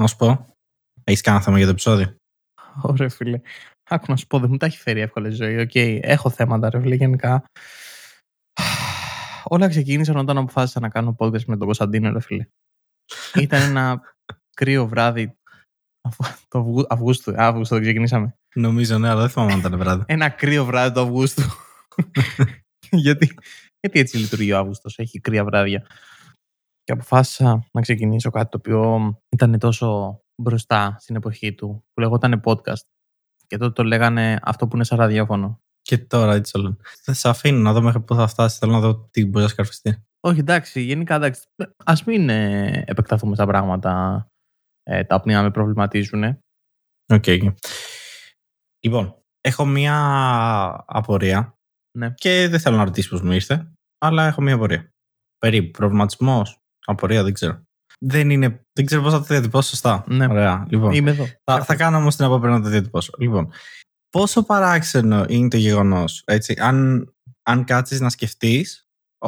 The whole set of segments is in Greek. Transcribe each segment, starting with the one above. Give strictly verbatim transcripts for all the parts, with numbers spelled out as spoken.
να σου πω. Έχεις κανένα θέμα για το επεισόδιο? Ωραία, φίλε. Άκου να σου πω, δεν μου τα έχει φέρει εύκολη ζωή. Οκ, okay, έχω θέματα, ρε φίλε, γενικά. Όλα ξεκίνησαν όταν αποφάσισα να κάνω podcast με τον Κωνσταντίνο, ρε φίλε. Ήταν ένα κρύο βράδυ. Το Αυγούστου. Αύγουστο δεν ξεκινήσαμε. Νομίζω, ναι, αλλά δεν θυμάμαι αν ήταν βράδυ. Ένα κρύο βράδυ το Αυγούστου. γιατί, γιατί έτσι λειτουργεί ο Αύγουστος, έχει κρύα βράδια. Και αποφάσισα να ξεκινήσω κάτι το οποίο ήταν τόσο μπροστά στην εποχή του, που λεγόταν podcast. Και τότε το λέγανε αυτό που είναι σαν ραδιόφωνο. Και τώρα έτσι όλο. Θα σε αφήνω να δω μέχρι πού θα φτάσει. Θέλω να δω τι μπορεί να σκαρφιστεί. Όχι, εντάξει, γενικά εντάξει. Ας μην ε, επεκταθούμε στα πράγματα ε, τα οποία με προβληματίζουν. Οκ. Okay. Λοιπόν, έχω μία απορία. Ναι. Και δεν θέλω να ρωτήσω πώς μου ήρθε, αλλά έχω μία απορία. Περίπου προβληματισμός, απορία, δεν ξέρω. Δεν, είναι, δεν ξέρω πώς θα το διατυπώσω σωστά. Ναι. Ωραία. Λοιπόν, είμαι εδώ. Θα, θα κάνω όμως την απόπειρα να το διατυπώσω. Λοιπόν, πόσο παράξενο είναι το γεγονός, έτσι, αν, αν κάτσεις να σκεφτείς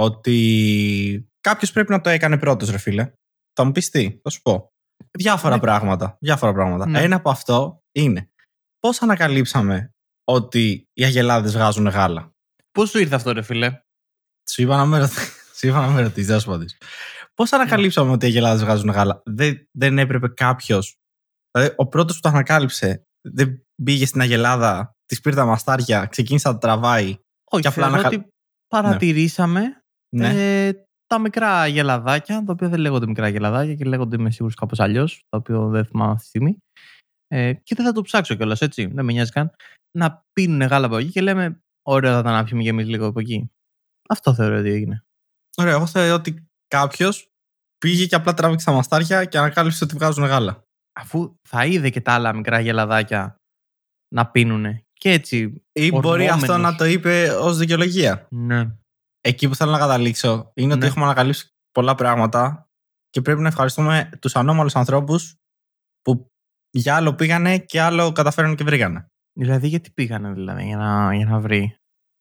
ότι κάποιος πρέπει να το έκανε πρώτος, ρε φίλε. Θα μου πεις τι, θα σου πω. Διάφορα ναι. πράγματα. Διάφορα πράγματα. Ναι. Ένα από αυτό είναι πώς ανακαλύψαμε ότι οι αγελάδες βγάζουν γάλα. Πώς σου ήρθε αυτό, ρε φίλε? Σου είπα να με ρωτήσεις, δεν σου απαντήσω. Πώς ανακαλύψαμε ότι οι αγελάδες βγάζουν γάλα? Δεν, δεν έπρεπε κάποιος. Δηλαδή, ο πρώτος που το ανακάλυψε δεν πήγε στην αγελάδα, της πήρε τα μαστάρια, ξεκίνησε να τα τραβάει. Όχι, και απλά να... ότι παρατηρήσαμε ναι. ε, τα μικρά αγελαδάκια, τα οποία δεν λέγονται μικρά αγελαδάκια και λέγονται με σίγουρος κάπως αλλιώς, τα οποία δεν θυμάμαι αυτή τη στιγμή. Ε, και δεν θα το ψάξω κιόλας, έτσι, δεν με νοιάζει καν. Να πίνουν γάλα από εκεί και λέμε, ωραία, θα τα να πιούμε και εμείς λίγο από εκεί. Αυτό θεωρώ ότι έγινε. Ωραία, εγώ θεωρώ ότι κάποιος πήγε και απλά τράβηξε τα μαστάρια και ανακάλυψε ότι βγάζουν γάλα. Αφού θα είδε και τα άλλα μικρά γελαδάκια να πίνουνε. Και έτσι. Ή μπορεί αυτό να το είπε ως δικαιολογία. Ναι. Εκεί που θέλω να καταλήξω είναι ότι ναι. έχουμε ανακαλύψει πολλά πράγματα και πρέπει να ευχαριστούμε τους ανώμαλους ανθρώπους που για άλλο πήγανε και άλλο καταφέρανε και βρήκανε. Δηλαδή, γιατί πήγανε, δηλαδή, για να, για να βρει.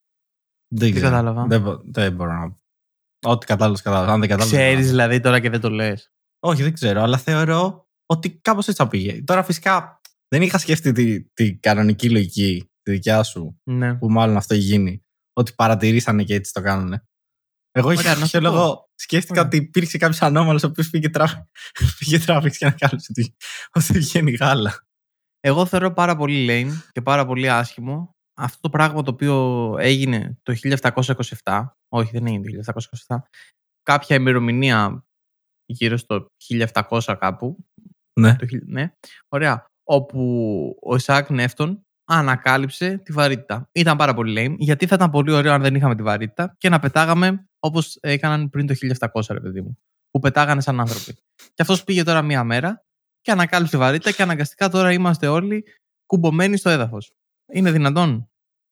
Δεν τι κατάλαβα. Δεν, δεν μπορώ να. Ό,τι κατάλαβα, κατάλαβα. Αν δεν κατάλαβα. Ξέρεις δηλαδή τώρα και δεν το λες? Όχι, δεν ξέρω, αλλά θεωρώ ότι κάπως έτσι θα πήγε. Τώρα φυσικά δεν είχα σκεφτεί τη, τη κανονική λογική, τη δικιά σου, ναι. που μάλλον αυτό έχει γίνει. Ότι παρατηρήσανε και έτσι το κάνανε. Εγώ για κάποιο λόγο σκέφτηκα Ωραία. ότι υπήρξε κάποιο ανώμαλο ο οποίος πήγε τράβηξε και ανακάλυψε ότι, ότι βγαίνει γάλα. Εγώ θεωρώ πάρα πολύ lame και πάρα πολύ άσχημο αυτό το πράγμα το οποίο έγινε το χίλια επτακόσια είκοσι επτά. Όχι, δεν έγινε το χίλια επτακόσια είκοσι επτά. Κάποια ημερομηνία γύρω στο χίλια επτακόσια κάπου. Ναι. Το, ναι. Ωραία. Όπου ο Ισαάκ Νεύτων ανακάλυψε τη βαρύτητα. Ήταν πάρα πολύ lame, γιατί θα ήταν πολύ ωραίο αν δεν είχαμε τη βαρύτητα και να πετάγαμε όπως έκαναν πριν το χίλια επτακόσια, ρε παιδί μου. Που πετάγανε σαν άνθρωποι. Και αυτός πήγε τώρα μία μέρα και ανακάλυψε τη βαρύτητα και αναγκαστικά τώρα είμαστε όλοι κουμπωμένοι στο έδαφος. Είναι δυνατόν?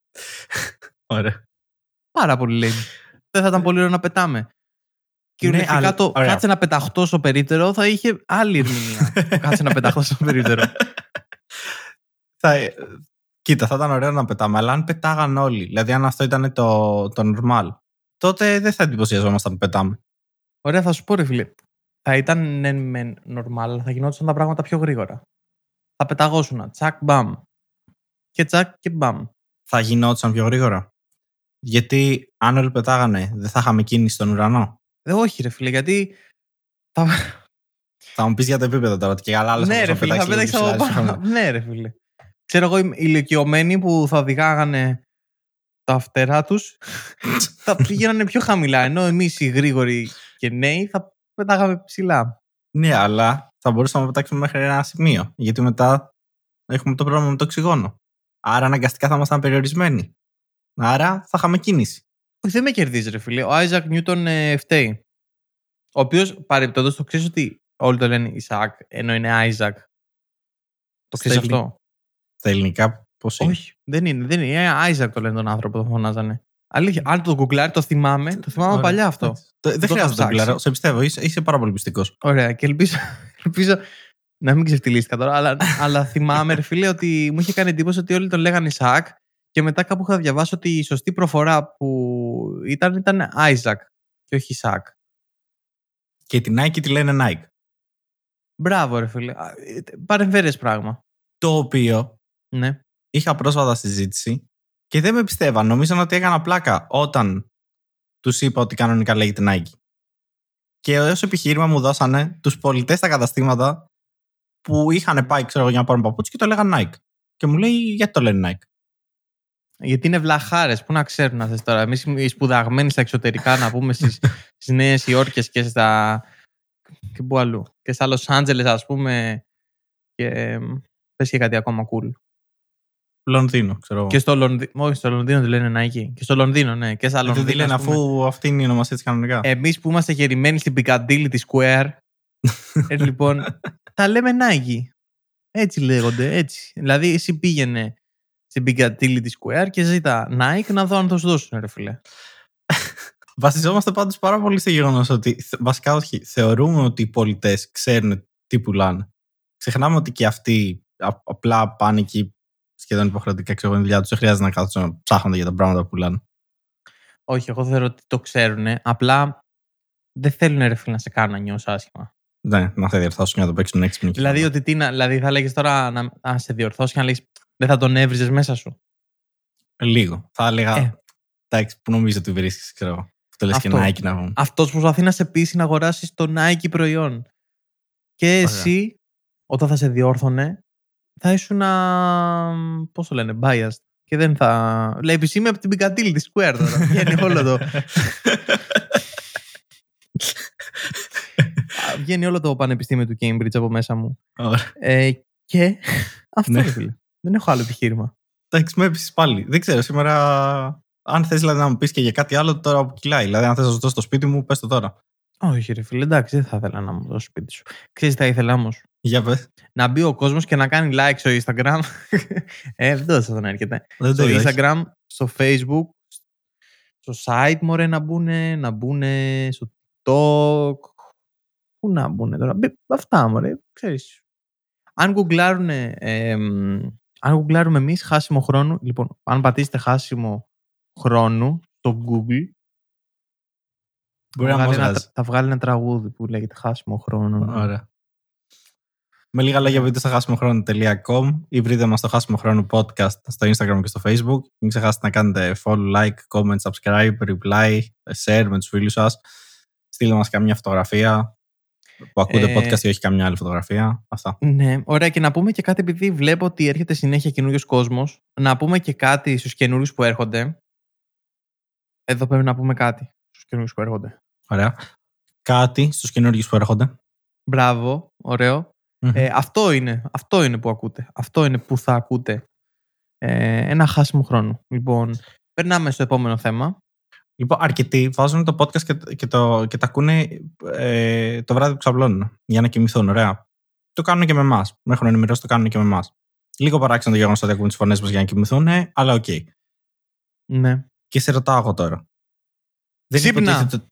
Ωραία. Πάρα πολύ lame. Δεν θα ήταν πολύ ωραίο να πετάμε? Κυριολεκτικά ναι, το ωραία. Κάτσε να πεταχτώ στο περίπτερο θα είχε άλλη ερμηνεία. Κάτσε να πεταχτώ στο περίπτερο. θα, κοίτα, θα ήταν ωραίο να πετάμε, αλλά αν πετάγαν όλοι, δηλαδή αν αυτό ήταν το, το normal, τότε δεν θα εντυπωσιαζόμασταν που πετάμε. Ωραία, θα σου πω, ρε φίλε. Θα ήταν ναι, με normal, αλλά θα γινόντουσαν τα πράγματα πιο γρήγορα. Θα πεταγώσουν τσακ μπαμ. Και τσακ και μπαμ. Θα γινόντουσαν πιο γρήγορα. Γιατί αν όλοι πετάγανε, δεν θα είχαμε κίνηση στον ουρανό. Ε, όχι, ρε φίλε, γιατί. Θα, θα μου πεις για το επίπεδο τώρα. Και καλά, άλλος ναι, ρε φίλε, θα πέταξε από πάνω. Ναι, ρε φίλε. Ξέρω εγώ, οι ηλικιωμένοι που θα οδηγάγανε τα φτερά τους θα πήγαιναν πιο χαμηλά. Ενώ εμείς οι γρήγοροι και νέοι θα πετάγαμε ψηλά. Ναι, αλλά θα μπορούσαμε να πετάξουμε μέχρι ένα σημείο. Γιατί μετά έχουμε το πρόβλημα με το οξυγόνο. Άρα αναγκαστικά θα ήμασταν περιορισμένοι. Άρα θα είχαμε κίνηση. Όχι, δεν με κερδίζει, ρε φίλε. Ο Άιζακ Νιούτον ε, φταίει. Ο οποίος παρεπτόντως το ξέρεις ότι όλοι το λένε Ισαάκ, ενώ είναι Άιζακ. Το ξέρεις αυτό? Ελλην... Στα ελληνικά πώς είναι? Όχι, δεν είναι. Δεν είναι. Άιζακ το λένε τον άνθρωπο, το φωνάζανε. Αλήθεια, αν το γκουγκλάρει, το θυμάμαι. Το θυμάμαι Ωραία. παλιά αυτό. Το, δεν χρειάζεται να το γκουγκλάρω. Σε πιστεύω, είσαι, είσαι πάρα πολύ πιστικός. Ωραία, και ελπίζω, ελπίζω να μην ξεφτυλίστηκα τώρα, αλλά, αλλά θυμάμαι, ρε φίλε, ότι μου είχε κάνει εντύπωση ότι όλοι τον λέγανε Ισαάκ και μετά κάπου είχα διαβάσει ότι η σωστή προφορά που ήταν ήταν Άιζακ και όχι Ισαάκ. Και την Nike τη λένε Nike. Μπράβο, ρε φίλε. Παρεμφερές πράγμα. Το οποίο Ναι. είχα πρόσφατα συζήτηση και δεν με πιστεύαν. Νομίζω ότι έκανα πλάκα όταν τους είπα ότι κανονικά λέγεται Nike. Και ως επιχείρημα μου δώσανε τους πολιτές στα καταστήματα που είχαν πάει, ξέρω εγώ, για να πάρουν παπούτσι και το λέγανε Nike. Και μου λέει, γιατί το λένε Nike? Γιατί είναι βλαχάρες, πού να ξέρουν αυτές τώρα. Εμείς οι σπουδαγμένοι στα εξωτερικά, να πούμε στις, στις Νέες Υόρκες και στα. Και πού αλλού. Και στα Λος Άντζελες, ας πούμε. Και πες και κάτι ακόμα cool. Λονδίνο, ξέρω εγώ. Και στο Λονδίνο. Όχι, στο Λονδίνο τη λένε Nike. Και στο Λονδίνο, ναι. Και στα Λονδίνο. Δεν λένε, αφού αυτή είναι η ονομασία της κανονικά. Εμείς που είμαστε γερημένοι στην Piccadilly τη Square. ε, λοιπόν, τα λέμε Nike. Έτσι λέγονται, έτσι. Δηλαδή, εσύ πήγαινε στην Piccadilly τη Square και ζήτα Nike να δω αν θα σου δώσουν, ρε φίλε. Βασιζόμαστε πάντως πάρα πολύ στο γεγονός ότι, βασικά όχι, θεωρούμε ότι οι πολιτές ξέρουν τι πουλάνε. Ξεχνάμε ότι και αυτοί απλά πάνε εκεί σχεδόν υποχρεωτικά, ξέρω εγώ, δουλειά τους, δεν χρειάζεται να κάτσουν να ψάχνονται για τα πράγματα που πουλάνε. Όχι, εγώ θεωρώ ότι το ξέρουν. Απλά δεν θέλουν, ρε φίλε, να σε κάνουν να νιώσεις άσχημα. Ναι, να σε διορθώσουν και να το παίξουν έξυπνοι. Δηλαδή, ότι τι να, δηλαδή θα λέγεις τώρα να, να σε διορθώσει και να λέγεις δεν θα τον έβριζες μέσα σου. Λίγο. Θα έλεγα. Ε. Εντάξει, που νομίζω ότι βρίσκεις, ξέρω εγώ. Το λες και Nike να βγουν. Αυτός προσπαθεί να σε πείσει να αγοράσεις το Nike προϊόν. Και εσύ, Ωραία. όταν θα σε διόρθωνε, θα ήσουν να. Πώς το λένε, biased. Και δεν θα. Λέει, είμαι από την Piccadilly τη Square τώρα. Βγαίνει όλο το. Βγαίνει όλο το πανεπιστήμιο του Cambridge από μέσα μου. ε, και αυτό ναι. Φίλε. Δεν έχω άλλο επιχείρημα. Εντάξει, με έπεισε πάλι. Δεν ξέρω, σήμερα. Αν θες δηλαδή, να μου πεις και για κάτι άλλο, τώρα που κυλάει. Δηλαδή, αν θες να σου δώσω στο σπίτι μου, πες το τώρα. Όχι, ρε φίλε, εντάξει, δεν θα ήθελα να μου δώσω σπίτι σου. Ξέρεις τι θα ήθελα όμως? Για πες. Να μπει ο κόσμος και να κάνει like στο Instagram. ε, δεν τόσο να έρχεται. Δεν στο Instagram, έχει. Στο Facebook, στο site, μωρέ, να μπουν, να μπουν στο TikTok. Πού να μπουν τώρα? Αυτά, μωρέ, ξέρεις. Αν γκουγκλάρουν, ε, αν γκουγκλάρουμε εμείς χάσιμο χρόνο, λοιπόν, αν πατήσετε χάσιμο χρόνου στο Google, μπορεί θα, να βγάλει ένα, θα βγάλει ένα τραγούδι που λέγεται χάσιμο χρόνο. Ωραία. Με λίγα λόγια, μπείτε στο χάσιμο χρόνο τελεία com ή βρείτε μας στο χάσιμο χρόνο podcast στο Instagram και στο Facebook. Μην ξεχάσετε να κάνετε follow, like, comment, subscribe, reply, share με τους φίλους σας. Στείλτε μας καμιά φωτογραφία που ακούτε ε... podcast ή όχι καμιά άλλη φωτογραφία. Αυτά. Ναι, ωραία. Και να πούμε και κάτι, επειδή βλέπω ότι έρχεται συνέχεια καινούριος κόσμος. Να πούμε και κάτι στους καινούριους που έρχονται. Εδώ πρέπει να πούμε κάτι στους καινούριους που έρχονται. Ωραία. Κάτι στους καινούριους που έρχονται. Μπράβο, ωραίο. Mm-hmm. Ε, αυτό, είναι, αυτό είναι που ακούτε. Αυτό είναι που θα ακούτε. Ε, ένα χάσιμο χρόνο. Λοιπόν, περνάμε στο επόμενο θέμα. Λοιπόν, αρκετοί βάζουν το podcast και, και, το, και τα ακούνε ε, το βράδυ που ξαπλώνουν για να κοιμηθούν. Ωραία. Το κάνουν και με εμάς. Με έχουν ενημερώσει, το κάνουν και με εμάς. Λίγο παράξενο το γεγονός ότι ακούν τις φωνές μας για να κοιμηθούν, ε, αλλά οκ. Okay. Ναι. Και σε ρωτάω εγώ τώρα. Ξύπνα! Δεν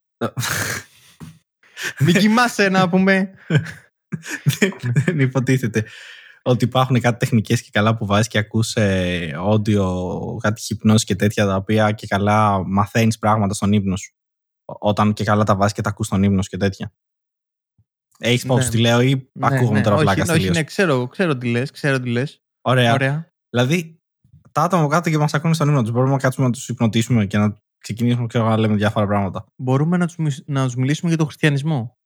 Μην κοιμάσαι να πούμε. Δεν υποτίθεται ότι υπάρχουν κάτι τεχνικές και καλά που βάζεις και ακούς ε, audio, κάτι χυπνώσεις και τέτοια, τα οποία και καλά μαθαίνεις πράγματα στον ύπνο σου. Όταν και καλά τα βάζεις και τα ακούς στον ύπνο σου και τέτοια. Έχεις ναι. Πώς τι λέω ή ναι, ακούγομαι ναι. τώρα πλάκα τελείως? Όχι, ναι, ξέρω, ξέρω τι λες, ξέρω τι λες. Ωραία. Ωραία. Δηλαδή, τα άτομα κάτω και μας ακούνε στον ύπνο τους, μπορούμε να κάτσουμε να τους υπνοτήσουμε και να ξεκινήσουμε και να λέμε διάφορα πράγματα. Μπορούμε να τους, να τους μιλήσουμε για τον χριστιανισμό.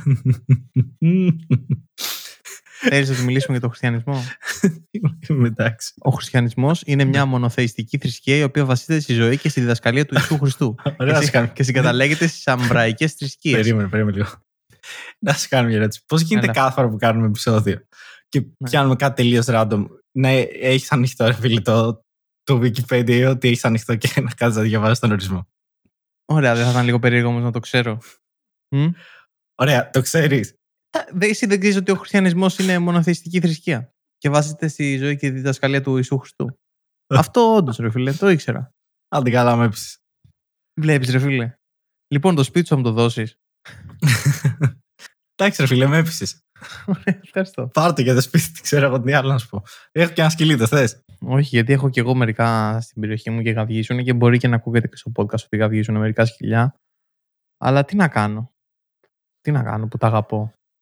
Θέλεις να τους μιλήσουμε για τον χριστιανισμό? Εντάξει. Ο χριστιανισμός είναι μια μονοθεϊστική θρησκεία η οποία βασίζεται στη ζωή και στη διδασκαλία του Ιησού Χριστού. και, και συγκαταλέγεται στις αμβραϊκές θρησκείες. Περίμενε, περίμενε λίγο. Να σας κάνω μια ερώτηση. Πώς γίνεται κάθε φορά που κάνουμε επεισόδιο και πιάνουμε κάτι τελείως random, να έχεις ανοιχτό, ρε φίλε, το το Wikipedia ή ότι έχεις ανοιχτό και να κάτσεις να διαβάζεις τον ορισμό? Ωραία, δεν θα ήταν λίγο περίεργο όμως να το ξέρω? Mm? Ωραία, το ξέρεις. Εσύ δεν ξέρεις ότι ο χριστιανισμός είναι μονοθεϊστική θρησκεία και βάζεται στη ζωή και τη διδασκαλία του Ιησού Χριστού? Αυτό όντως, ρε φίλε, το ήξερα. Άντε καλά, με έψεις. Βλέπεις, ρε φίλε. Λοιπόν, το σπίτι σου θα μου το δώσεις? Εντάξει, ρε φίλε, με έψεις. Ωραία, ευχαριστώ. Πάρτε για το σπίτι, ξέρω εγώ τι άλλο να σου πω. Έχω και ένα σκυλί, το θες? Όχι, γιατί έχω και εγώ μερικά στην περιοχή μου και γαυγίζουν και μπορεί και να ακούγεται και στο podcast ότι γαυγίζουν μερικά σκυλιά. Αλλά τι να κάνω. Τι να κάνω που τα αγαπώ.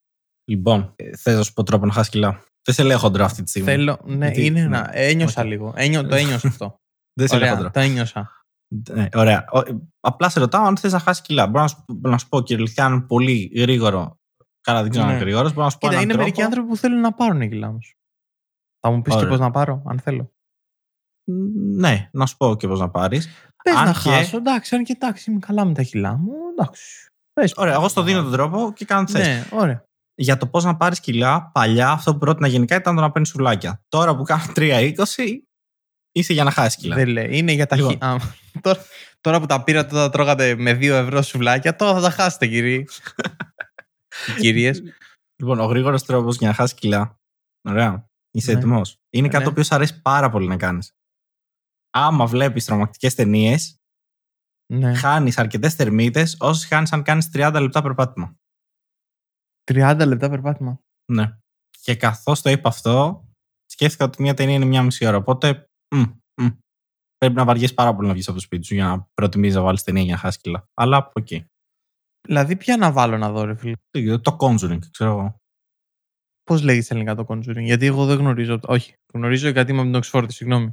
Λοιπόν, θες να σου πω τρόπο να χάσει κιλά? Δεν σε λέω χοντρό αυτή τη στιγμή. Θέλω, ναι, Γιατί, είναι ναι. ένα. Ένιωσα Okay. λίγο. Ένιω, το ένιωσα αυτό. Δεν σε λέω Ωραία, χοντρό. το ένιωσα. Ναι, ωραία. Απλά σε ρωτάω αν θες να χάσει κιλά. Μπορώ να σου, να σου πω κυριολεκτικά, αν πολύ γρήγορο. Καλά, δεν ξέρω αν Ναι. είναι γρήγορο. Μπορώ να σου πω. Κοίτα, είναι τρόπο. μερικοί άνθρωποι που θέλουν να πάρουν κιλά όμως. Θα μου πεις και πώς να πάρω, αν θέλω. Ναι, να σου πω και πώς να πάρεις. Πες αν να και... χάσω, εντάξει, αν και εντάξει, είμαι καλά με τα κιλά μου, εντάξει. Πες, ωραία, εγώ στο δίνω τον τρόπο και κάνω τι θες. Ναι, ωραία. Για το πώς να πάρεις κιλά, παλιά αυτό που πρότεινα γενικά ήταν το να παίρνεις σουβλάκια. Τώρα που κάνω τρία είκοσι, είσαι για να χάσεις κιλά. Δεν λέει, είναι για τα Λοιπόν. χι... Α, τώρα, τώρα που τα πήρατε, τα τρώγατε με δύο ευρώ σουβλάκια, τώρα θα τα χάσετε, κύριοι. Οι κυρίες. Λοιπόν, ο γρήγορος τρόπος για να χάσεις κιλά. Ωραία. Είσαι Ναι. έτοιμος? Είναι κάτι Ναι. το οποίο σου αρέσει πάρα πολύ να κάνεις. Άμα βλέπεις τρομακτικές ταινίες, Ναι. χάνεις αρκετές θερμίδες όσες χάνεις αν κάνεις τριάντα λεπτά περπάτημα. τριάντα λεπτά περπάτημα. Ναι. Και καθώς το είπα αυτό, σκέφτηκα ότι μια ταινία είναι μια μισή ώρα. Οπότε μ, μ, πρέπει να βαριέσαι πάρα πολύ να βγεις από το σπίτι σου για να προτιμήσεις να βάλεις ταινία για να χάσεις κιλά. Αλλά οκ. Okay. Δηλαδή, ποια να βάλω να δω, ρε φίλε. Το Conjuring, ξέρω εγώ. Πώς λέγεται ελληνικά το Conjuring? Γιατί εγώ δεν γνωρίζω. Όχι, γνωρίζω γιατί είμαι από την Οξφόρδη, συγγνώμη.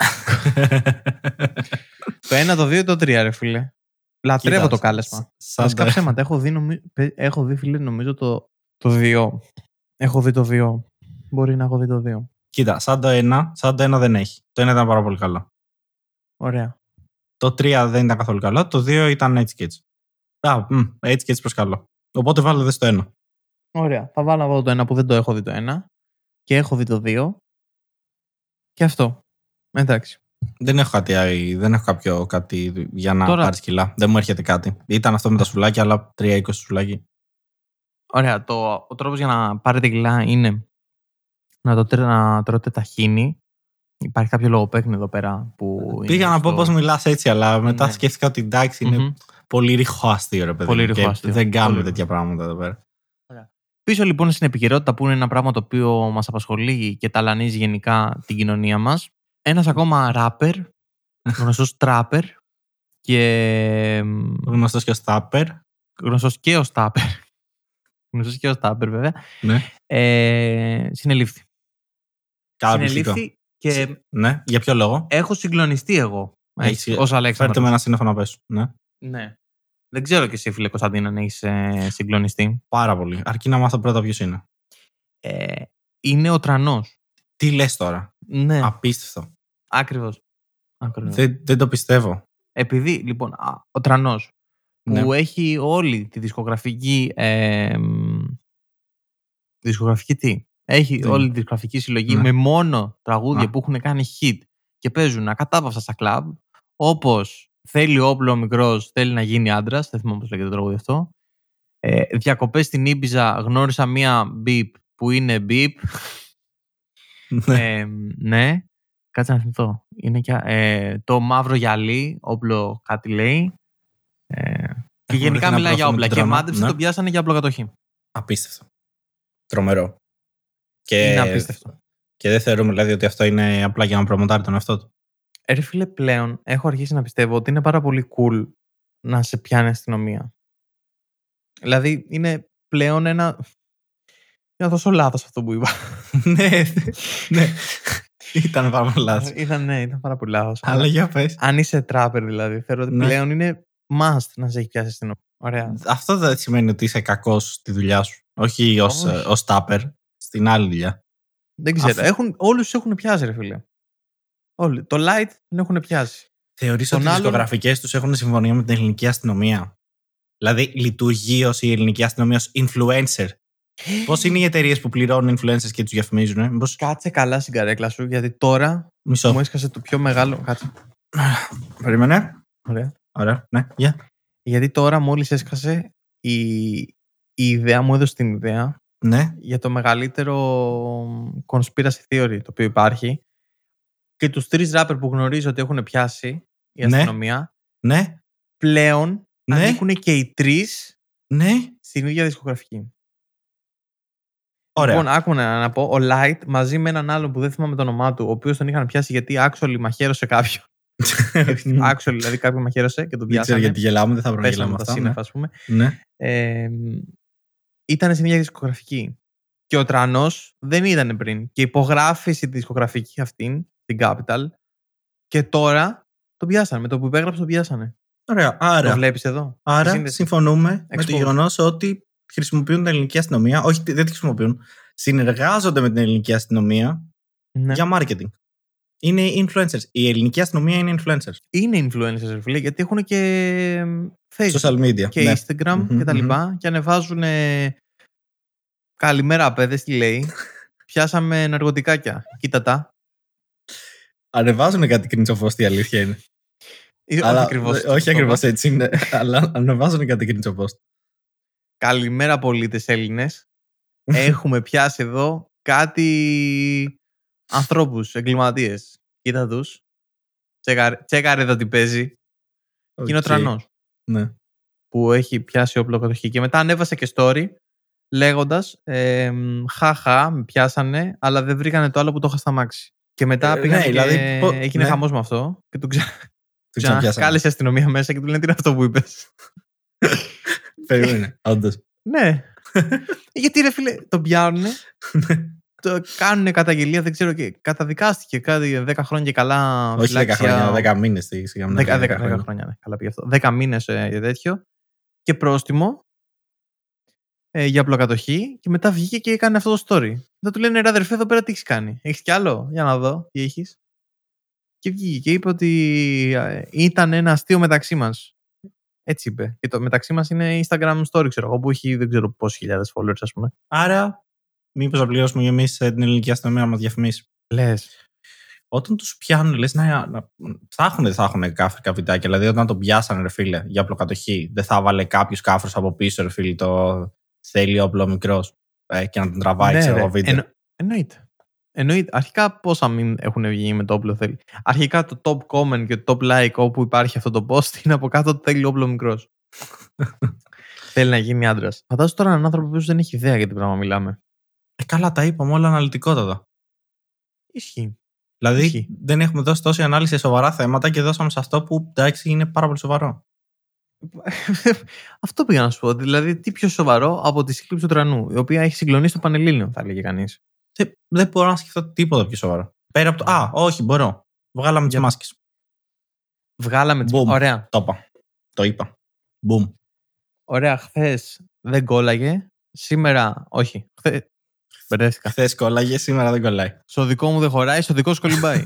Το ένα, το δύο ή το τρία, ρε φίλε. Λατρεύω Κοίτα, το κάλεσμα. σαν Βασικά το- ψέματα. Έχω δει, νομι... έχω δει, φίλε, νομίζω το, το δύο. Έχω δει το δύο. Μπορεί να έχω δει το δύο. Κοίτα, σαν το ένα, σαν το ένα δεν έχει. Το ένα ήταν πάρα πολύ καλό. Ωραία. Το τρία δεν ήταν καθόλου καλό. Το δύο ήταν έτσι και έτσι. Α, μ, έτσι και έτσι προς καλό. Οπότε βάλω δε στο ένα. Ωραία. Θα βάλω εγώ το ένα που δεν το έχω δει το ένα. Και έχω δει το δύο. Και αυτό. Εντάξει. Δεν έχω κάτι, άλλο- δεν έχω κάποιο κάτι για να Τώρα- πάρεις κιλά. Δεν μου έρχεται κάτι. Ήταν αυτό με τα σουλάκια, αλλά τρία είκοσι σουλάκι. Ωραία. Το, ο τρόπος για να πάρετε κιλά είναι να, το, τρέ- να τρώτε ταχίνι. Υπάρχει κάποιο λογοπαίχνη εδώ πέρα που. Πήγα είναι να πω στο- πώς μιλάς έτσι, αλλά μετά Ναι. σκέφτηκα ότι εντάξει είναι Μμμ. πολύ ρηχό αστείο, ρε παιδί. Πολύ μου, ρηχό και αστείο. Δεν κάνουμε Πολύ τέτοια πράγματα εδώ πέρα. Πίσω λοιπόν στην επικαιρότητα που είναι ένα πράγμα το οποίο μας απασχολεί και ταλανίζει γενικά την κοινωνία μας, ένας ακόμα ράπερ, γνωστός τράπερ και Γνωστός και ο Στάπερ. γνωστός και ο στάπερ, γνωστός και ο στάπερ βέβαια, Ναι. ε, συνελήφθη. Καταπληκτικό. Συνελήφθη και Ναι, για ποιο λόγο? έχω συγκλονιστεί εγώ Έχεις- ως Αλέξανδρος. Φέρτε με ένα σύννεφο να πέσω. Ναι. Ναι. Δεν ξέρω και εσύ, φίλε Κωνσταντίνα, αν έχεις ε, συγκλονιστεί. Πάρα πολύ. Αρκεί να μάθω πρώτα ποιος είναι. Ε, είναι ο Τρανός. Τι λες τώρα? Ναι, Απίστευτο. ακριβώς. Ακριβώς. Δεν, δεν το πιστεύω. Επειδή, λοιπόν, α, ο Τρανός που Ναι. έχει όλη τη δισκογραφική ε, μ, δισκογραφική τι? Έχει Τι? όλη τη δισκογραφική συλλογή Ναι. με μόνο τραγούδια Α. που έχουν κάνει hit και παίζουν ακατάπαυστα στα κλαμπ, όπως θέλει όπλο ο μικρός, θέλει να γίνει άντρας, δεν θυμάμαι πώς λέγεται το τραγούδι αυτό. Ε, διακοπές στην Ήμπιζα, γνώρισα μία μπιπ που είναι μπιπ. Ναι. Ε, ναι. Κάτσε να θυμηθώ. Είναι και, ε, το μαύρο γυαλί, όπλο κάτι λέει. Ε, και Έχουμε γενικά βρεθεί να μιλάει για προωθούμε όπλα. την Και τρανό. μάντεψε Ναι. τον πιάσανε για όπλοκατοχή. Απίστευτο. Τρομερό. Και, Είναι απίστευτο. και δεν θεωρούμε δηλαδή ότι αυτό είναι απλά για να προμοτάρει τον εαυτό του. Ε, ρε φίλε, πλέον έχω αρχίσει να πιστεύω ότι είναι πάρα πολύ cool να σε πιάνει αστυνομία. Δηλαδή, είναι πλέον ένα. Είναι τόσο λάθος αυτό που είπα. ναι, ναι. Ήταν πάρα πολύ λάθος. ήταν, ναι, ήταν πάρα πολύ λάθος. Αλλά για πες. Αν είσαι τράπερ, δηλαδή, θεωρώ ότι Ναι. πλέον είναι must να σε έχει πιάσει αστυνομία. Ωραία. Αυτό δεν σημαίνει ότι είσαι κακός στη δουλειά σου. Όχι ως, Όχι. ως τάπερ. Στην άλλη δουλειά. Δεν ξέρω. Αυτό- Έχουν, όλους τους έχουν πιάσει, ρε φίλε. Όλοι. Το light τον έχουν πιάσει. Θεωρείς Τον ότι οι άλλον- δισκογραφικές τους έχουν συμφωνία με την ελληνική αστυνομία? Δηλαδή, λειτουργεί ως η ελληνική αστυνομία ως influencer. Πώς είναι οι εταιρείες που πληρώνουν influencers και τους διαφημίζουν, ε? Μήπως... Κάτσε καλά στην καρέκλα σου, γιατί τώρα Μισό. μου έσκασε το πιο μεγάλο. Κάτσε. Περίμενε. Ωραία. Ωραία, ναι, για. Γιατί τώρα μόλις έσκασε η, η ιδέα, μου έδωσε την ιδέα Ναι, για το μεγαλύτερο conspiracy theory το οποίο υπάρχει και τους τρεις ράπερ που γνωρίζω ότι έχουν πιάσει η Ναι. αστυνομία ναι, πλέον Ναι. ανήκουν και οι τρεις ναι. στην ίδια δισκογραφική. Ωραία. Λοιπόν, άκου να, να πω, ο Light μαζί με έναν άλλον που δεν θυμάμαι το όνομά του, ο οποίος τον είχαν πιάσει γιατί actually μαχαίρωσε κάποιον. actually, δηλαδή κάποιον μαχαίρωσε και τον Δεν ξέρω πιάσανε. γιατί γελάμε, δεν θα πρέπει να Πέσανε γελάμε τα αυτά. σύννεφα, ας πούμε. Ναι. Ε, ήταν στην ίδια δισκογραφική. Και ο Τρανός δεν ήταν πριν. Και υπογράφει τη δισκογραφική αυτήν, την Capital. Και τώρα το πιάσανε. Με το που υπέγραψε το πιάσανε. Ωραία. Άρα, το βλέπεις εδώ. Άρα συμφωνούμε Exposed. με το γεγονός ότι χρησιμοποιούν την ελληνική αστυνομία. Όχι, δεν τη χρησιμοποιούν. Συνεργάζονται με την ελληνική αστυνομία Ναι. για marketing. Είναι influencers. Η ελληνική αστυνομία είναι influencers. Είναι influencers, φίλε, γιατί έχουν και Facebook Social media. και ναι. Instagram Mm-hmm, και τα λοιπά. mm-hmm. Και ανεβάζουν καλημέρα, παιδες, τι λέει. Πιάσαμε ναρκωτικάκια. Κοίτα τα. Ανεβάζουν κάτι κριντζοφός, η αλήθεια είναι. Αλλά, όχι ακριβώς, όχι ακριβώς έτσι είναι, αλλά ανεβάζουν κάτι κριντζοφός. Καλημέρα, πολίτες Έλληνες. Έχουμε πιάσει εδώ κάτι ανθρώπους, εγκληματίες. Κοίτα τους. Τσέκαρε, τσέκαρε εδώ τι παίζει. Okay. Και είναι ο Τρανός. Ναι. Που έχει πιάσει όπλο κατοχή. Και μετά ανέβασε και story λέγοντας ε, χαχα, με πιάσανε, αλλά δεν βρήκανε το άλλο που το είχα σταμάξει. Και μετά ε, πήγανε ναι, και δηλαδή, πο... έγινε ναι. χαμός με αυτό. Και του ξα... ξα... κάλεσε αστυνομία μέσα και του λένε τι είναι αυτό που είπες. Περίμενε, όντως. Ναι. Γιατί ρε φίλε, τον πιάνουνε, το κάνουνε καταγγελία, δεν ξέρω, και καταδικάστηκε κάτι δέκα χρόνια και καλά. Όχι δέκα χρόνια, δέκα μήνες. δέκα χρόνια, ναι, καλά πήγε αυτό. δέκα μήνες ε, για τέτοιο. Και πρόστιμο ε, για απλοκατοχή. Και μετά βγήκε και έκανε αυτό το story. Θα του λένε ρε αδερφέ, εδώ πέρα τι έχεις κάνει. Έχεις κι άλλο, για να δω τι έχεις. Και βγήκε και είπε ότι ε, ήταν ένα αστείο μεταξύ μας. Έτσι είπε. Και το μεταξύ μας είναι Instagram story, ξέρω εγώ, που έχει δεν ξέρω πόσες χιλιάδες followers, ας πούμε. Άρα, μήπως θα πληρώσουμε εμείς την ελληνική αστυνομία να μας διαφημίσει. Λες. Όταν τους πιάνουν, λες να, να θα έχουν, δεν θα έχουν κάφρικα βιντεάκια. Δηλαδή, όταν τον πιάσανε, ρε φίλε, για απλοκατοχή, δεν θα βάλε κάποιος κάφρος από πίσω, ρε φίλε, το θέλει όπλο μικρός ε, και να τον τραβάει, ναι, ξέρω εγώ, βίντεο. Εννο, εννοείται. Εννοείται. Αρχικά πόσα μην έχουν βγει με το όπλο θέλει. Αρχικά το top comment και το top like όπου υπάρχει αυτό το post είναι από κάτω το θέλει όπλο μικρός. Θέλει να γίνει άντρας. Φαντάζομαι τώρα έναν άνθρωπο που δεν έχει ιδέα για τι πράγμα μιλάμε. Ε, καλά, τα είπαμε όλα αναλυτικότατα. Ισχύει. Δηλαδή Ισχύει. Δεν έχουμε δώσει τόση ανάλυση σε σοβαρά θέματα και δώσαμε σε αυτό που εντάξει είναι πάρα πολύ σοβαρό. Αυτό πήγα να σου πω. Δηλαδή, τι πιο σοβαρό από τη σύλληψη του Τρανού, η οποία έχει συγκλονίσει το Πανελλήνιο, θα έλεγε κανείς. Δεν, δεν μπορώ να σκεφτώ τίποτα πιο σοβαρό. Πέρα από το. Α, όχι, μπορώ. Βγάλαμε τις μάσκες. Βγάλαμε τις μάσκες. Ωραία. Το είπα. Το είπα. Μπουμ. Ωραία, χθες δεν κόλλαγε. Σήμερα, όχι. Χθες. Μπερδεύτηκα. Χθες κόλλαγε, σήμερα δεν κολλάει. Στο δικό μου δεν χωράει, στο δικό σου κολυμπάει.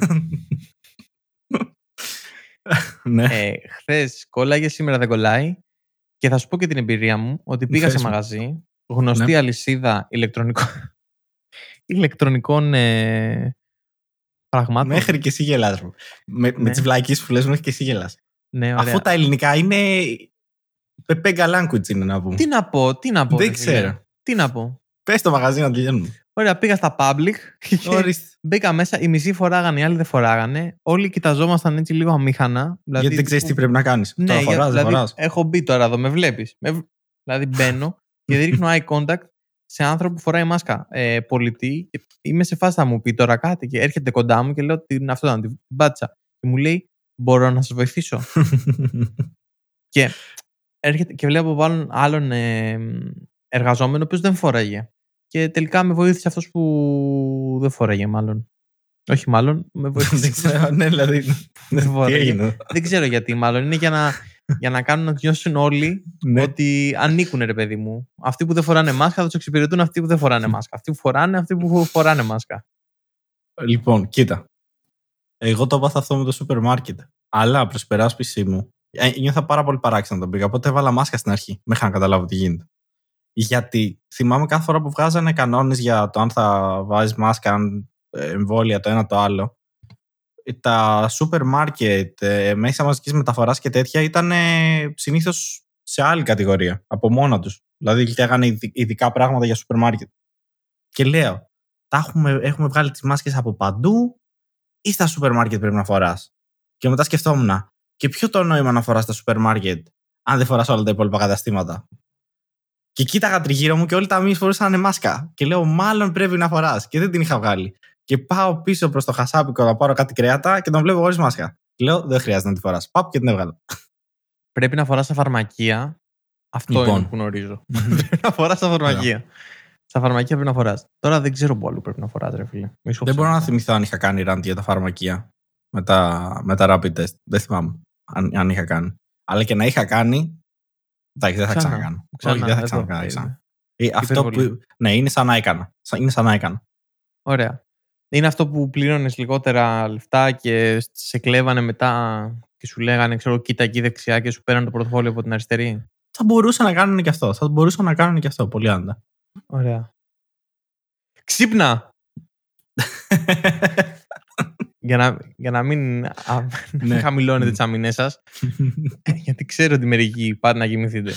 Ναι. ε, χθες κόλλαγε, σήμερα δεν κολλάει. Και θα σου πω και την εμπειρία μου ότι πήγα σε μαγαζί, γνωστή ναι. αλυσίδα ηλεκτρονικών, ηλεκτρονικών ε, πραγμάτων. Μέχρι και εσύ γελάς. Με, ναι. με τις βλακίες που λες μέχρι και εσύ γελάς. Ναι, αφού τα ελληνικά είναι πεπέγκα language είναι να πούμε. Τι να πω, τι να πω. Δεν ξέρω. Τι να πω. Πες το μαγαζί να τελειώνουμε. Ωραία, πήγα στα public και μπήκα μέσα. Οι μισοί φοράγανε, οι άλλοι δεν φοράγανε. Όλοι κοιταζόμασταν έτσι λίγο αμήχανα. Δηλαδή, γιατί δεν ξέρεις τι πρέπει να κάνεις. Ναι, τώρα φοράς, δηλαδή, φοράς. Έχω μπει τώρα εδώ, με βλέπεις. Με... δηλαδή μπαίνω και ρίχνω eye contact σε άνθρωπο που φοράει μάσκα ε, πολιτή. Και είμαι σε φάση να μου πει τώρα κάτι και έρχεται κοντά μου και λέω τι είναι αυτό, την μπάτσα. Και μου λέει, μπορώ να σας βοηθήσω. και, έρχεται, και βλέπω από άλλον, άλλον ε, εργαζόμενο, ο οποίος δεν φοράγε. Και τελικά με βοήθησε αυτός που δεν φοράγε, μάλλον. Όχι, μάλλον. Με βοήθησε. Ναι, δηλαδή. Δεν ξέρω γιατί, μάλλον. Είναι για να, για να κάνουν να νιώσουν όλοι ναι. ότι ανήκουν, ρε παιδί μου. Αυτοί που δεν φοράνε μάσκα θα τους εξυπηρετούν αυτοί που δεν φοράνε μάσκα. Αυτοί που φοράνε, αυτοί που φοράνε μάσκα. Λοιπόν, κοίτα. Εγώ το έπαθα αυτό με το σούπερ μάρκετ. Αλλά προς υπεράσπιση μου, νιώθα πάρα πολύ παράξενο να τον πήγα. Οπότε έβαλα μάσκα στην αρχή, μέχρι να καταλάβω τι γίνεται. Γιατί θυμάμαι κάθε φορά που βγάζανε κανόνες για το αν θα βάζεις μάσκα, αν εμβόλια το ένα το άλλο. Τα σούπερ μάρκετ, μέσα μαζικής μεταφοράς και τέτοια ήταν συνήθως σε άλλη κατηγορία, από μόνα τους. Δηλαδή λέγανε ειδικά πράγματα για σούπερ μάρκετ. Και λέω, τα έχουμε, έχουμε βγάλει τις μάσκες από παντού ή στα σούπερ μάρκετ πρέπει να φοράς. Και μετά σκεφτόμουν, και ποιο το νόημα να φοράς στα σούπερ μάρκετ αν δεν φοράς όλα τα υπόλοιπα καταστήματα. Και κοίταγα τριγύρω μου και όλοι τα μήνες φορούσαν μάσκα. Και λέω, μάλλον πρέπει να φοράς. Και δεν την είχα βγάλει. Και πάω πίσω προς το χασάπικο να πάρω κάτι κρέατα και τον βλέπω χωρίς μάσκα. Και λέω, δεν χρειάζεται να τη φοράς. Πάπ και την έβγαλα. Πρέπει να φοράς στα φαρμακεία. Αυτό λοιπόν. Είναι που γνωρίζω. Πρέπει να φοράς στα φαρμακεία. Στα φαρμακεία πρέπει να φοράς. Τώρα δεν ξέρω πού αλλού πρέπει να φοράς, ρε φίλε. Δεν μπορώ να θυμηθώ αν είχα κάνει rant για τα φαρμακεία με τα, με τα rapid test. Δεν θυμάμαι αν, αν είχα κάνει. Αλλά και να είχα κάνει. Εντάξει, δεν θα Ξανά. ξανακάνω. Ξανά, Όχι, δεν θα εδώ, ξανακάνω. ε, Ξανά. Ε, αυτό που, ναι, είναι σαν να έκανα. Είναι σαν να έκανα. Ωραία. Είναι αυτό που πλήρωνες λιγότερα λεφτά και σε κλέβανε μετά και σου λέγανε, ξέρω, κοίτα εκεί δεξιά και σου πέραν το πορτοφόλιο από την αριστερή. Θα μπορούσαν να κάνουν και αυτό. Θα μπορούσαν να κάνουν και αυτό. Πολύ άντα. Ωραία. Ξύπνα! για, να, για να μην α, Ναι. χαμηλώνετε τις αμυνές σας. Γιατί ξέρω ότι μερικοί πάτε να κοιμηθείτε.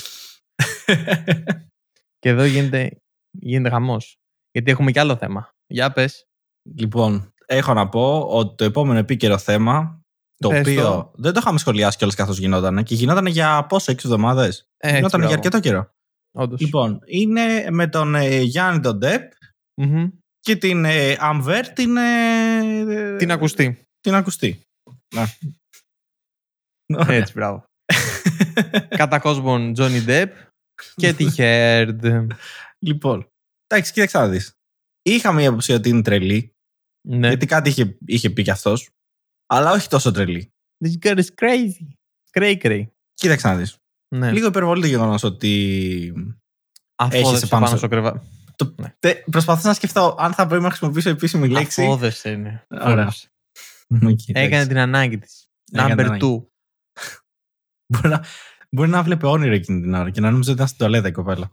Και εδώ γίνεται, γίνεται χαμός. Γιατί έχουμε και άλλο θέμα. Για πες. Λοιπόν, έχω να πω ότι το επόμενο επίκαιρο θέμα, το Πες οποίο το. δεν το είχαμε σχολιάσει κιόλας καθώς γινόταν και γινόταν για πόσο, έξι εβδομάδες. Έτσι, Γινόταν για μπράβο. αρκετό καιρό. Όντως. Λοιπόν, είναι με τον ε, Γιάννη τον Ντεπ Μμμ. και την ε, Αμβέρ την. Ε, Την ακουστή. Την ακουστή. Να. Ωραία. Έτσι, μπράβο. Κατά κόσμον Johnny Depp και τη Heard. Λοιπόν, εντάξει, κοίταξε να δεις. Είχα μία υποψία ότι είναι τρελή, Ναι. γιατί κάτι είχε, είχε πει κι αυτός, αλλά όχι τόσο τρελή. This girl is crazy. Cray cray. Κοίταξε να δεις. Ναι. Λίγο υπερβολή το γεγονός ότι. Αφόδευσε έχεις πάνω, επάνω στο κρεβάτι. Το... Ναι. Τε... Προσπαθώ να σκεφτώ αν θα πρέπει να χρησιμοποιήσω επίσημη λέξη. Αφόδευσε είναι. Ωραία. Αφόδευσε. Okay, Έκανε την ανάγκη της. Έκανε την Number ανάγκη. two. Μπορεί να, μπορεί να βλέπει όνειρο εκείνη την ώρα και να νόμιζε ότι ήταν στην τουαλέτα η κοπέλα.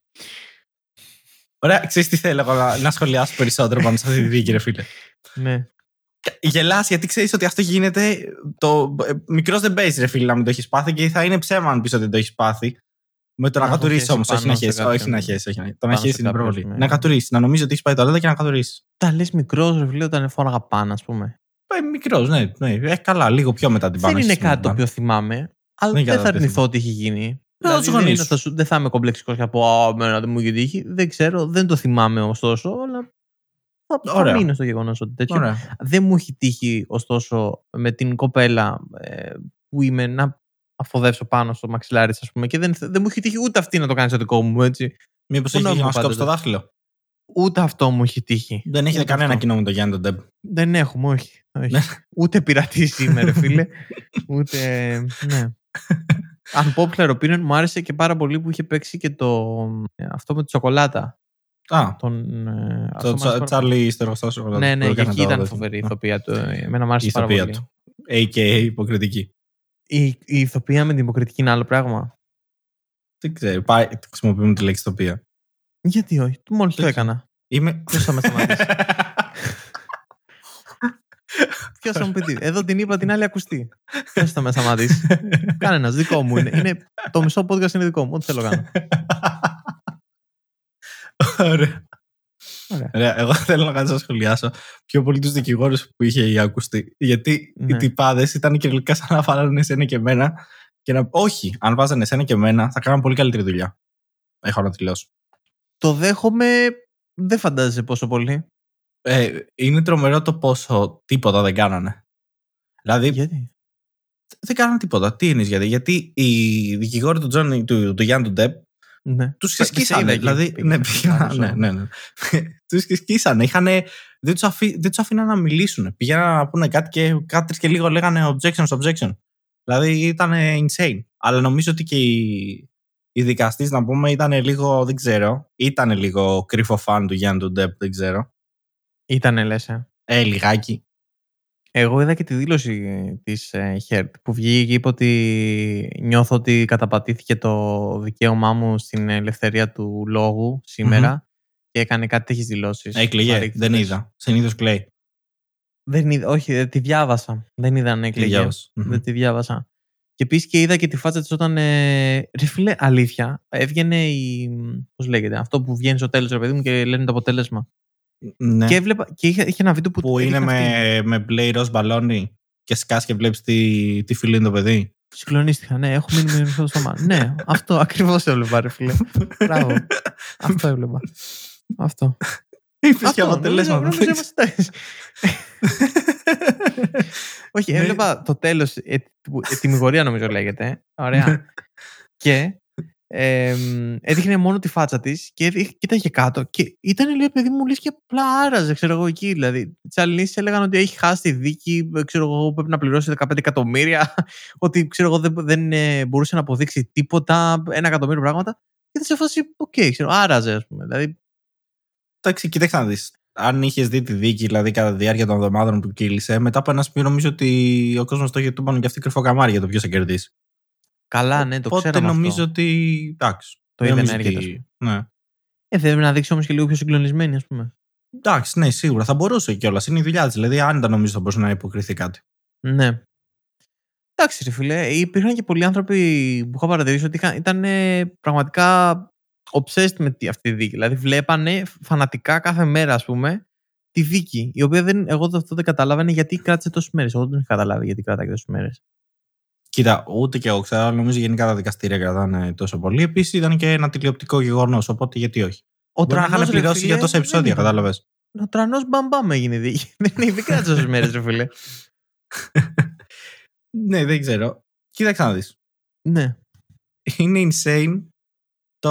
Ωραία, ξέρεις τι θέλω εγώ να, να σχολιάσω περισσότερο πάνω σε αυτή τη δίκη, ρε φίλε. Ναι. Γελάς γιατί ξέρεις ότι αυτό γίνεται. Το ε, μικρός δεν παίζει, ρε φίλε, να μην το έχεις πάθει και θα είναι ψέμα αν πεις ότι δεν το έχεις πάθει. Με το να, Να το κατουρίσεις χέσεις όμως, όχι πάνω να σε χέσεις. κάποιον. Όχι να χέσεις. Όχι, να... Το Πάνω να σε χέσεις είναι κάποιον, προβολή. ναι. Να κατουρίσεις. Να νομίζει ότι έχεις πάει τουαλέτα και να κατουρίσεις. Τα λες μικρός, ρε φίλε, όταν φόραγα πάνω, ας πούμε. Ε, μικρός, ναι, ναι. Ε, καλά, λίγο πιο μετά την πάνω. Δεν είναι έχεις κάτι το πάνω. οποίο θυμάμαι, αλλά Δεν δεν θα καταπληκτικό. αρνηθώ ότι έχει γίνει. θα Δηλαδή, τους δεν, γονείς είναι, θα, σου- δεν θα είμαι κομπλεξικός και θα πω Α, μένα δεν μου έχει τύχει. Δεν ξέρω, δεν το θυμάμαι ωστόσο, αλλά θα, θα Ωραία. μείνω στο γεγονός ότι τέτοιο. Ωραία. Δεν μου έχει τύχει ωστόσο με την κοπέλα ε, που είμαι να αφοδεύσω πάνω στο μαξιλάρι της, ας πούμε, και δεν, δεν μου έχει τύχει ούτε αυτή να το κάνει στο δικό μου, έτσι. Μήπως Πού έχει να τύχει να μου σου κόψει το πάτε, δάχτυλο. Ούτε αυτό μου έχει τύχει. Δεν έχετε Ούτε κανένα αυτό. κοινό με τον Γιάννη τον Ντεμπ. Δεν έχουμε, όχι. όχι. Ούτε πειρατής είμαι, ρε φίλε. Ούτε. Ναι. Unpopular opinion, μου άρεσε και πάρα πολύ που είχε παίξει και το. Αυτό με τη σοκολάτα. Α, Τον, ε, αυτό το μου άρεσε πάρα Τσάρλι Στεροστάσιο. πολύ. Ναι, ναι, και εκεί ήταν φοβερή η ηθοποιία του. Εμένα μου Η άρεσε πάρα ηθοποιία πολύ. του. έι κέι έι υποκριτική. Η, η ηθοποιία με την υποκριτική είναι άλλο πράγμα. Δεν ξέρω. Πάει, χρησιμοποιούμε τη λέξη ηθοποιία. Γιατί όχι, μόλις το Δεν έκανα. Είμαι. Ποιος θα με σταματήσει. Ποιος θα μου πει τι. Εδώ την είπα την άλλη ακουστή. Ποιος θα με σταματήσει. Κανένας, δικό μου είναι. είναι. Το μισό podcast είναι δικό μου. Ό,τι θέλω κάνω. Ωραία. Ωραία. Ωραία. Εγώ θέλω να κάνω να σχολιάσω πιο πολύ τους δικηγόρους που είχε η ακουστή. Γιατί Ναι. οι τυπάδες ήταν κυριολεκτικά σαν να βάλανε εσένα και εμένα. Και να... Όχι, αν βάζανε εσένα και εμένα θα κάναν πολύ καλύτερη δουλειά. Έχω να δηλώσω. Το δέχομαι. Δεν φαντάζεσαι πόσο πολύ. Ε, είναι τρομερό το πόσο τίποτα δεν κάνανε. Δηλαδή, Γιατί. δεν κάνανε τίποτα. Τι είναι γιατί. Γιατί οι δικηγόροι του, Johnny, του, του Γιάννη του Ντεπ Ναι. τους Σε- σκίσανε. σε είδα Δηλαδή, εκεί, ναι, πήγα. πήγα- ναι, ναι, ναι. Τους σκίσανε. Είχανε, δεν τους, αφή, δεν τους αφήναν να μιλήσουν. Πήγαιναν να πούνε κάτι και κάτι και λίγο λέγανε objections, objection. Δηλαδή ήταν insane. Αλλά νομίζω ότι και οι, οι δικαστές, να πούμε, ήταν λίγο, δεν ξέρω, ήταν λίγο κρύφο φαν του Γιάννη του Ντεπ, δεν ξέρω. Ήτανε λες, ε. Ε, λιγάκι. Εγώ είδα και τη δήλωση της ε, Heard που βγήκε και είπε ότι νιώθω ότι καταπατήθηκε το δικαίωμά μου στην ελευθερία του λόγου σήμερα και έκανε κάτι τέτοιες δηλώσεις. Έκλαιγε, Παρήκτητες. δεν είδα. Συνήθως κλαίει. Δεν είδα, όχι, δεν τη διάβασα. Δεν είδα αν Τι έκλαιγε. διάβασες. Μμμ. Δεν τη διάβασα. Και επίσης και είδα και τη φάτσα της όταν. Ε, ρε φίλε, αλήθεια. Έβγαινε η. Πώς λέγεται, αυτό που βγαίνει στο τέλος, ρε παιδί μου, και λένε το αποτέλεσμα. Ναι. Και, έβλεπα, και είχε, είχε ένα βίντεο που. Που είναι έδειχνε αυτή. με, με μπλε ροζ μπαλόνι και σκάς και βλέπεις τι, τι φίλο είναι το παιδί. Συγκλονίστηκα, ναι, έχω μείνει με μισό το στόμα. Ναι, αυτό ακριβώς έβλεπα, ρε φίλε. Μπράβο. Αυτό έβλεπα. Αυτό. Είπες και Αυτό, αποτελέσματα. νομίζω- νομίζω είμαστε εντάξει. Όχι, έβλεπα το τέλος. ε, που- ε, Τιμιγορία νομίζω λέγεται. Ωραία. Και Ε, έδειχνε μόνο τη φάτσα της και κοίταγε κάτω. Και ήταν, λέει, παιδί μου, λες και απλά άραζε, ξέρω εγώ, εκεί. Δηλαδή, τις αλληλήσεις έλεγαν ότι έχει χάσει τη δίκη, ξέρω εγώ, πρέπει να πληρώσει δεκαπέντε εκατομμύρια, ότι, ξέρω εγώ, δεν, δεν ε, μπορούσε να αποδείξει τίποτα, ένα εκατομμύριο πράγματα. Και ήταν σε φάση, οκ, okay, ξέρω, άραζε, ας πούμε. Δηλαδή. Εντάξει, κοίταξε να δεις. Αν είχες δει τη δίκη, δηλαδή κατά τη διάρκεια των εβδομάδων που κύλησε, μετά από ένα σημείο νομίζω ότι ο κόσμος το είχε τούμπανο και αυτή κρυφό καμάρι για το ποιος θα κερδίσει. Καλά, ναι, το Οπότε ξέραμε νομίζω αυτό. ότι. Εντάξει. Το είδε να έρχεται. Ότι... Ναι. Ε, θέλει να δείξει όμως και λίγο πιο συγκλονισμένη, ας πούμε. Εντάξει, ναι, σίγουρα θα μπορούσε κιόλας. Είναι η δουλειά της. Δηλαδή, αν ήταν, νομίζω θα μπορούσε να υποκριθεί κάτι. Ναι. Εντάξει, ρε φίλε, υπήρχαν και πολλοί άνθρωποι που είχα παρατηρήσει ότι ήταν πραγματικά obsessed με αυτή τη δίκη. Δηλαδή, βλέπανε φανατικά κάθε μέρα, ας πούμε, τη δίκη. Η οποία δεν, εγώ αυτό δεν καταλάβαινε γιατί κράτησε τόσες μέρες. Εγώ δεν είχα καταλάβει γιατί κράταγε τόσες μέρες. Κοίτα, ούτε και εγώ ξέρω, αλλά νομίζω γενικά τα δικαστήρια κρατάνε τόσο πολύ. Επίσης, ήταν και ένα τηλεοπτικό γεγονός, οπότε γιατί όχι. Ο Μπορεί να είχαν πληρώσει φίλε, για τόσα επεισόδια, κατάλαβες. Ο τρανός μπαμπάμ έγινε η δίκη. Δεν κράτησε τόσες μέρες, ρε φίλε. Ναι, δεν ξέρω. Κοίταξε να δεις. Ναι. Είναι insane το,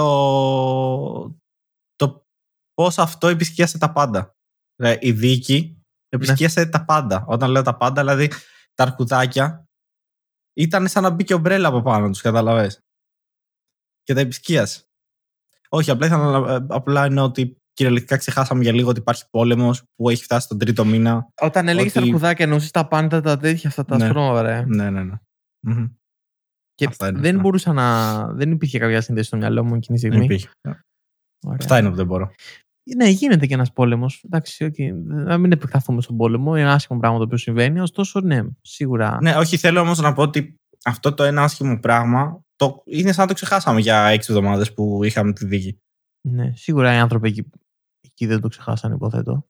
το πώς αυτό επισκίασε τα πάντα. Η δίκη επισκίασε ναι. τα πάντα. Όταν λέω τα πάντα, δηλαδή τα αρκουδάκια ήταν σαν να μπει και ομπρέλα από πάνω τους, καταλαβες. Και τα επισκίασε. Όχι, απλά, ήθελα, απλά εννοώ ότι κυριολεκτικά ξεχάσαμε για λίγο ότι υπάρχει πόλεμος που έχει φτάσει τον τρίτο μήνα. Όταν έλεγες ότι... τα αρκουδάκια εννοούσες τα πάντα τα τέτοια, αυτά τα ναι. σπρώματα. Ναι, ναι, ναι. Mm-hmm. Και είναι, δεν ναι. μπορούσα να. Δεν υπήρχε κάποια σύνδεση στο μυαλό μου εκείνη τη στιγμή. Δεν υπήρχε. Αυτά είναι που δεν μπορώ. Ναι, γίνεται και ένας πόλεμος. Εντάξει, okay. Να μην επεκταθούμε στον πόλεμο. Είναι ένα άσχημο πράγμα το οποίο συμβαίνει. Ωστόσο, ναι, σίγουρα. Ναι, όχι, θέλω όμως να πω ότι αυτό το ένα άσχημο πράγμα το... είναι σαν να το ξεχάσαμε για έξι εβδομάδες που είχαμε τη δίκη. Ναι, σίγουρα οι άνθρωποι εκεί, εκεί δεν το ξεχάσανε, υποθέτω.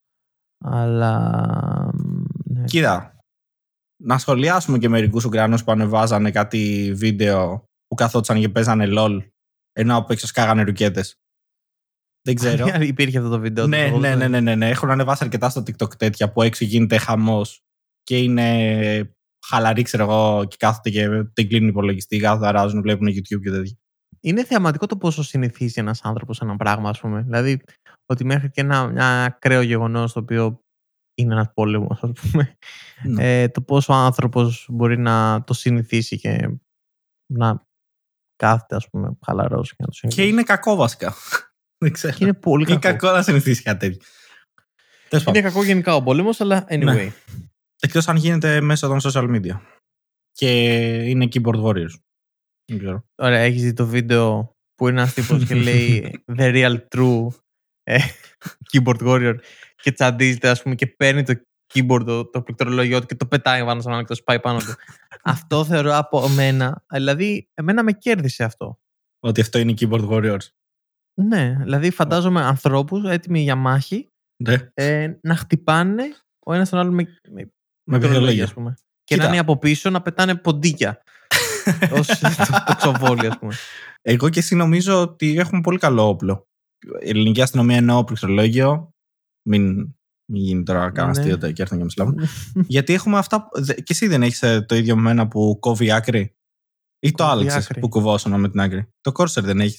Αλλά. Ναι. Κοίτα. Να σχολιάσουμε και μερικούς Ουκρανούς που ανεβάζανε κάτι βίντεο που καθόντουσαν και παίζανε λολ ενώ από έξω σκάγανε ρουκέτες. Δεν ξέρω. Υπήρχε αυτό το βίντεο. Ναι, το ναι, ναι, ναι, ναι, ναι. Έχουν ανεβάσει αρκετά στο TikTok τέτοια που έξω γίνεται χαμός και είναι χαλαροί, ξέρω εγώ, και κάθονται και δεν κλείνουν υπολογιστή, κάθονται, αράζουν, βλέπουν YouTube και τέτοια. Είναι θεαματικό το πόσο συνηθίζει ένας άνθρωπος ένα πράγμα, ας πούμε. Δηλαδή, ότι μέχρι και ένα, ένα ακραίο γεγονός το οποίο είναι ένας πόλεμος, ας πούμε. Ναι. Ε, το πόσο ο άνθρωπος μπορεί να το συνηθίσει και να κάθεται, ας πούμε, χαλαρός και να το συνηθίσει. Και είναι κακό βασικά. Δεν ξέρω. Και είναι πολύ κακό. Είναι κακό να συνηθίσει κάτι τέτοιο. Είναι κακό γενικά ο πόλεμος, αλλά anyway. Ναι. Εκτός αν γίνεται μέσω των social media. Και είναι keyboard warriors. Δεν ξέρω. Ωραία, έχεις δει το βίντεο που είναι ένας τύπος και λέει The real true ε, keyboard warrior και τσαντίζεται, ας πούμε, και παίρνει το keyboard, το, το πληκτρολόγιο του και το πετάει πάνω στον άλλο και το σπάει πάνω του. Αυτό θεωρώ από μένα, δηλαδή εμένα με κέρδισε αυτό. Ότι αυτό είναι keyboard warriors. Ναι, δηλαδή φαντάζομαι oh. ανθρώπους έτοιμοι για μάχη ναι. ε, να χτυπάνε ο ένας τον άλλο με, με, με πληκτρολόγιο, ας πούμε. Και Κοίτα. να είναι από πίσω να πετάνε ποντίκια. Ως το, το ξοβόλι, ας πούμε. Εγώ και εσύ νομίζω ότι έχουμε πολύ καλό όπλο. Η ελληνική αστυνομία εννοώ πληκτρολόγιο. Μην, μην γίνει τώρα κανένα ναι. αστείο και έρθουν και με συλλάβουν. Γιατί έχουμε αυτά. Και εσύ δεν έχεις το ίδιο με μένα που κόβει άκρη. Ή το άλλαξες που κουβόσουνα με την άκρη. Το Corsair δεν έχεις.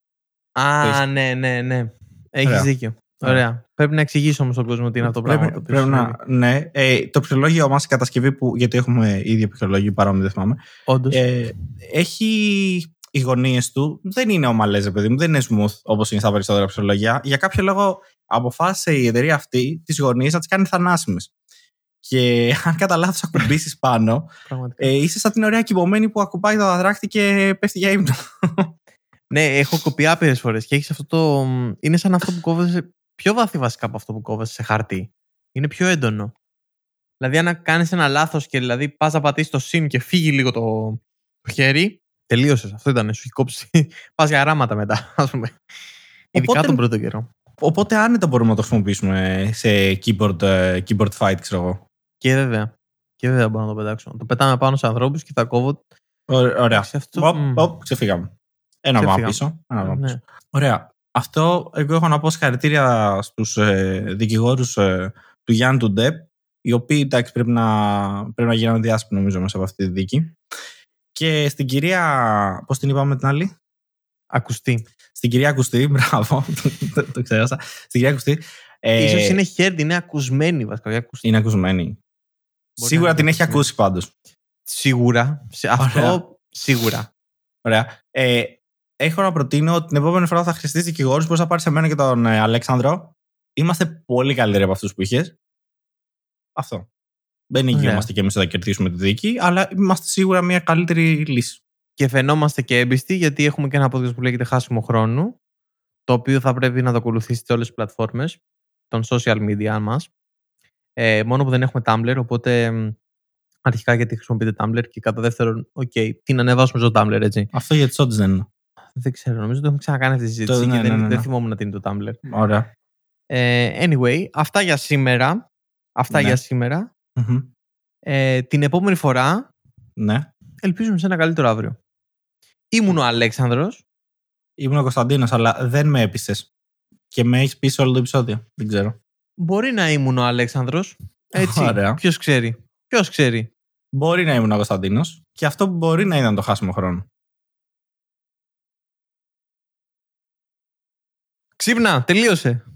Α, ναι, ναι, ναι. Έχεις δίκιο. Ωραία. Ωραία. Πρέπει να εξηγήσω όμως στον κόσμο τι είναι αυτό το πράγμα. Πρέπει, το πρέπει να, ναι. Ε, το πληκτρολόγιο μας, η κατασκευή που. Γιατί έχουμε ίδιο πληκτρολόγιο, παρόμοιο δεν θυμάμαι. Όντως. Ε, έχει. Οι γωνίες του δεν είναι ομαλές, παιδί μου, δεν είναι smooth όπως είναι στα περισσότερα πληκτρολόγια. Για κάποιο λόγο αποφάσισε η εταιρεία αυτή τις γωνίες να τις κάνει θανάσιμες. Και αν κατά λάθος ακουμπήσεις πάνω, ε, είσαι σαν την ωραία κοιμωμένη που ακουμπάει το δαδράκτη και πέφτει για ύπνο. Ναι, έχω κοπεί άπειρες φορές και έχεις αυτό το. Είναι σαν αυτό που κόβεσαι. Πιο βαθύ βασικά από αυτό που κόβεσαι σε χαρτί. Είναι πιο έντονο. Δηλαδή, αν κάνεις ένα λάθος και δηλαδή πας να πατήσεις το συν και φύγει λίγο το, το χέρι, τελείωσες. Αυτό ήταν. Σου έχει κόψει. Πας για γράμματα μετά, ας πούμε. Ειδικά οπότε, τον πρώτο καιρό. Οπότε άνετα μπορούμε να το χρησιμοποιήσουμε σε keyboard, keyboard fight, ξέρω εγώ. Και βέβαια. Και βέβαια μπορώ να το πετάξω. Το πετάμε πάνω σε ανθρώπους και θα κόβω. Ωραία. Αυτό... Oh, oh, ξεφύγαμε. Ένα βάμα πίσω. Ένα βάμα πίσω. Ναι. Ωραία. Αυτό εγώ έχω να πω συγχαρητήρια στους ε, δικηγόρους ε, του Γιάννη του Ντεπ, οι οποίοι εντάξει, πρέπει να, πρέπει να γίνουν διάσημοι νομίζω μέσα από αυτή τη δίκη. Και στην κυρία, πώς την είπαμε την άλλη? Ακουστή. Στην κυρία Ακουστή, μπράβο, το, το, το ξέχασα. Στην κυρία Ακουστή. Ε, Ίσως είναι heard, είναι ακουσμένη βασικά. Ακουστή. Είναι ακουσμένη. Μπορεί Σίγουρα την έχει ακούσει πάντως. Σίγουρα. Σε αυτό Ωραία. σίγουρα. Ωραία. Ε, έχω να προτείνω ότι την επόμενη φορά θα χρειαστείς δικηγόρους. Μπορείς να πάρεις εμένα και τον ε, Αλέξανδρο. Είμαστε πολύ καλύτεροι από αυτούς που είχες. Αυτό. Δεν εγγυόμαστε και εμείς ότι θα κερδίσουμε τη δίκη, αλλά είμαστε σίγουρα μια καλύτερη λύση. Και φαινόμαστε και έμπιστοι, γιατί έχουμε και ένα podcast που λέγεται Χάσιμο Χρόνου, το οποίο θα πρέπει να το ακολουθήσετε όλες τις πλατφόρμες των social media μας. Ε, μόνο που δεν έχουμε Tumblr, οπότε αρχικά γιατί χρησιμοποιείτε Tumblr και κατά δεύτερον, οκ, okay, τι να ανεβάσουμε στο Tumblr, έτσι. Αυτό για τις όντως δεν είναι. Δεν ξέρω, νομίζω ότι έχουμε ξανακάνει αυτή τη συζήτηση το, ναι, και ναι, δεν, ναι, ναι. δεν θυμόμουν τι είναι το Tumblr. Ωραία. Ε, anyway, αυτά για σήμερα. Αυτά ναι. για σήμερα. Mm-hmm. Ε, την επόμενη φορά ναι. ελπίζουμε σε ένα καλύτερο αύριο. Ήμουν ο Αλέξανδρος. Ήμουν ο Κωνσταντίνος, αλλά δεν με έπεισες. Και με έχεις πει σε όλο το επεισόδιο. Δεν ξέρω. Μπορεί να ήμουν ο Αλέξανδρος. Έτσι. Ωραία. Ποιος ξέρει. Ποιος ξέρει. Μπορεί να ήμουν ο Κωνσταντίνος. Και αυτό μπορεί να ήταν το χάσιμο χρόνο. Ξύπνα, τελείωσε.